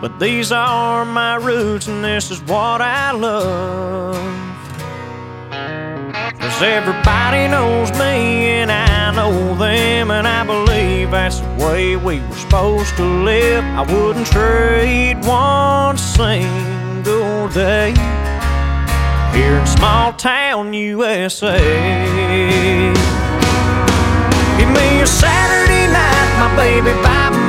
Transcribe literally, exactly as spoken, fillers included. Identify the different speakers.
Speaker 1: but these are my roots and this is what I love. 'Cause everybody knows me and I know them, and I believe that's the way we were supposed to live. I wouldn't trade one single day here in small town U S A. Give me a Saturday night, my baby by